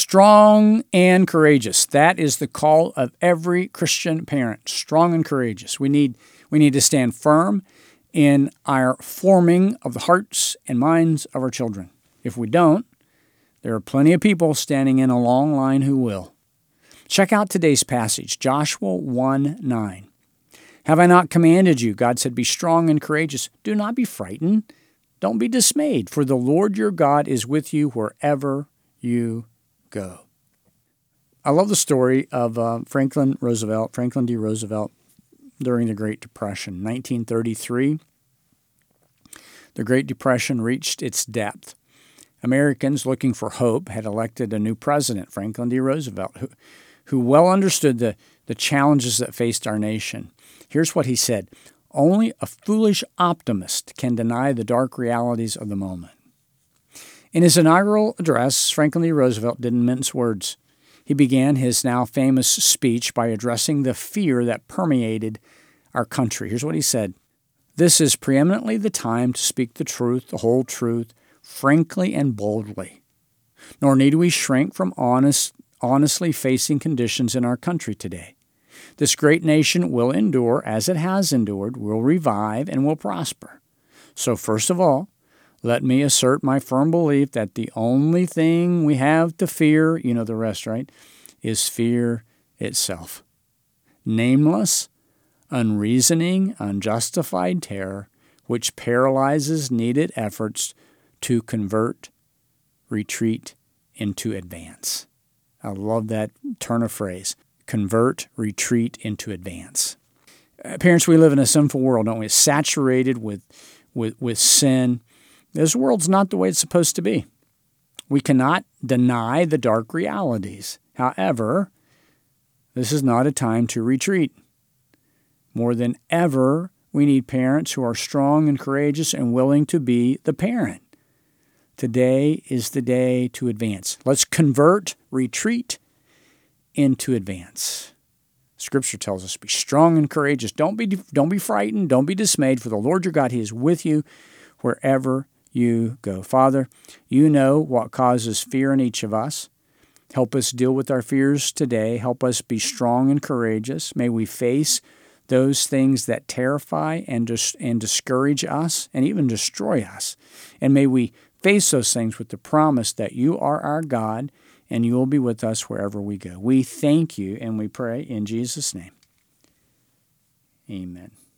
Strong and courageous. That is the call of every Christian parent. Strong and courageous. We need to stand firm in our forming of the hearts and minds of our children. If we don't, there are plenty of people standing in a long line who will. Check out today's passage, Joshua 1:9. Have I not commanded you? God said, be strong and courageous. Do not be frightened. Don't be dismayed, for the Lord your God is with you wherever you go. I love the story of Franklin D. Roosevelt, during the Great Depression. 1933, the Great Depression reached its depth. Americans looking for hope had elected a new president, Franklin D. Roosevelt, who well understood the challenges that faced our nation. Here's what he said: only a foolish optimist can deny the dark realities of the moment. In his inaugural address, Franklin D. Roosevelt didn't mince words. He began his now famous speech by addressing the fear that permeated our country. Here's what he said: this is preeminently the time to speak the truth, the whole truth, frankly and boldly. Nor need we shrink from honestly facing conditions in our country today. This great nation will endure as it has endured, will revive, and will prosper. So first of all, let me assert my firm belief that the only thing we have to fear, you know the rest, right, is fear itself. Nameless, unreasoning, unjustified terror, which paralyzes needed efforts to convert, retreat into advance. I love that turn of phrase. Convert, retreat into advance. Parents, we live in a sinful world, don't we? It's saturated with sin. This world's not the way it's supposed to be. We cannot deny the dark realities. However, this is not a time to retreat. More than ever, we need parents who are strong and courageous and willing to be the parent. Today is the day to advance. Let's convert, retreat into advance. Scripture tells us, be strong and courageous. Don't be frightened. Don't be dismayed, for the Lord your God, He is with you wherever you go. Father, you know what causes fear in each of us. Help us deal with our fears today. Help us be strong and courageous. May we face those things that terrify and discourage us and even destroy us. And may we face those things with the promise that you are our God and you will be with us wherever we go. We thank you and we pray in Jesus' name. Amen.